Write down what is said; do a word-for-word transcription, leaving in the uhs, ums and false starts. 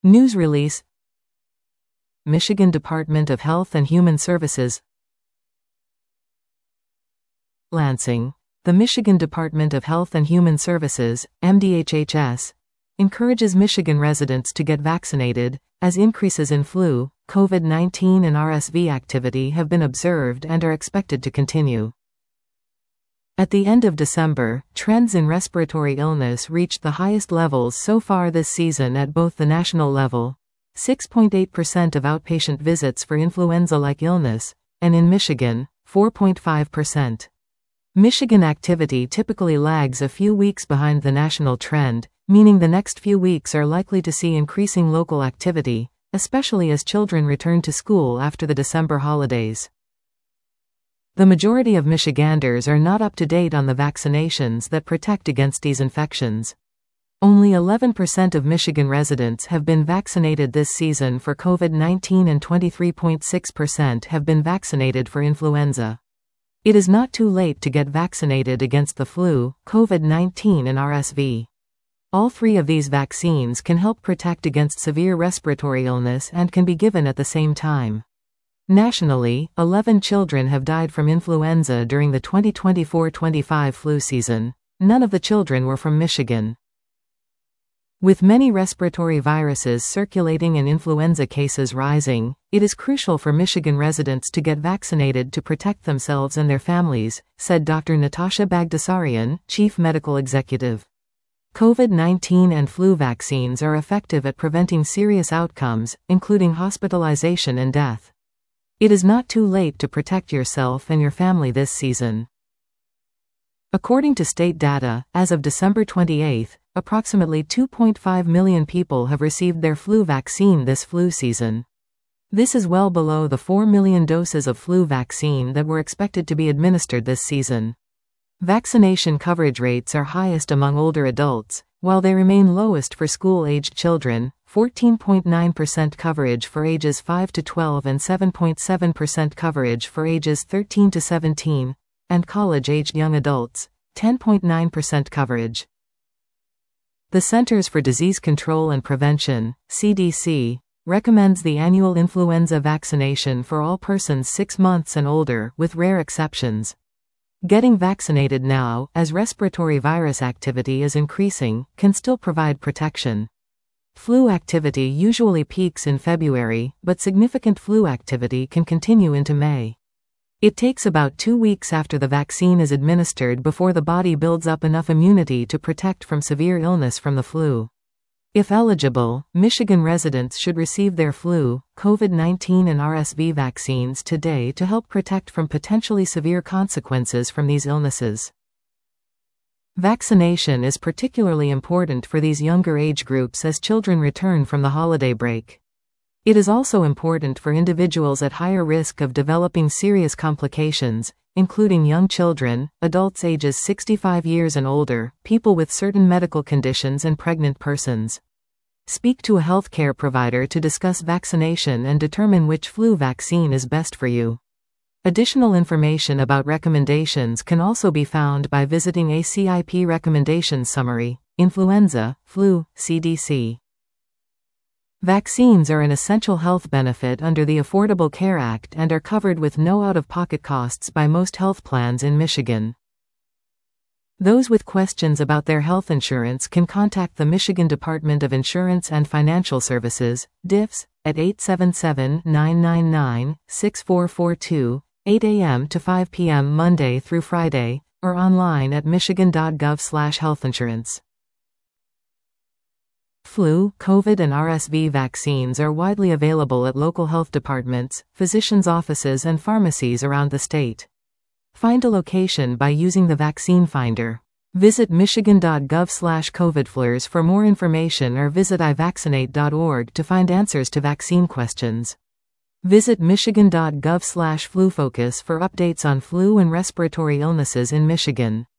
News release. Michigan Department of Health and Human Services. Lansing. The Michigan Department of Health and Human Services, M D H H S, encourages Michigan residents to get vaccinated, as increases in flu, COVID nineteen and R S V activity have been observed and are expected to continue. At the end of December, trends in respiratory illness reached the highest levels so far this season at both the national level, six point eight percent of outpatient visits for influenza-like illness, and in Michigan, four point five percent. Michigan activity typically lags a few weeks behind the national trend, meaning the next few weeks are likely to see increasing local activity, especially as children return to school after the December holidays. The majority of Michiganders are not up to date on the vaccinations that protect against these infections. Only eleven percent of Michigan residents have been vaccinated this season for COVID nineteen and twenty-three point six percent have been vaccinated for influenza. It is not too late to get vaccinated against the flu, COVID nineteen and R S V. All three of these vaccines can help protect against severe respiratory illness and can be given at the same time. Nationally, eleven children have died from influenza during the twenty twenty-four twenty-five flu season. None of the children were from Michigan. With many respiratory viruses circulating and influenza cases rising, it is crucial for Michigan residents to get vaccinated to protect themselves and their families, said Doctor Natasha Bagdasarian, Chief Medical Executive. COVID nineteen and flu vaccines are effective at preventing serious outcomes, including hospitalization and death. It is not too late to protect yourself and your family this season. According to state data, as of December twenty-eighth, approximately two point five million people have received their flu vaccine this flu season. This is well below the four million doses of flu vaccine that were expected to be administered this season. Vaccination coverage rates are highest among older adults, while they remain lowest for school-aged children, fourteen point nine percent coverage for ages five to twelve and seven point seven percent coverage for ages thirteen to seventeen, and college-aged young adults, ten point nine percent coverage. The Centers for Disease Control and Prevention, C D C, recommends the annual influenza vaccination for all persons six months and older, with rare exceptions. Getting vaccinated now, as respiratory virus activity is increasing, can still provide protection. Flu activity usually peaks in February, but significant flu activity can continue into May. It takes about two weeks after the vaccine is administered before the body builds up enough immunity to protect from severe illness from the flu. If eligible, Michigan residents should receive their flu, COVID nineteen and R S V vaccines today to help protect from potentially severe consequences from these illnesses. Vaccination is particularly important for these younger age groups as children return from the holiday break. It is also important for individuals at higher risk of developing serious complications, including young children, adults ages sixty-five years and older, people with certain medical conditions and pregnant persons. Speak to a healthcare provider to discuss vaccination and determine which flu vaccine is best for you. Additional information about recommendations can also be found by visiting A C I P Recommendations Summary, Influenza, Flu, C D C. Vaccines are an essential health benefit under the Affordable Care Act and are covered with no out-of-pocket costs by most health plans in Michigan. Those with questions about their health insurance can contact the Michigan Department of Insurance and Financial Services, D I F S, at eight seven seven, nine nine nine, six four four two, eight a m to five p m Monday through Friday, or online at michigan dot gov slash health insurance. Flu, COVID and R S V vaccines are widely available at local health departments, physicians' offices and pharmacies around the state. Find a location by using the Vaccine Finder. Visit michigan dot gov slash covidflers for more information or visit i vaccinate dot org to find answers to vaccine questions. Visit michigan dot gov slash flufocus for updates on flu and respiratory illnesses in Michigan.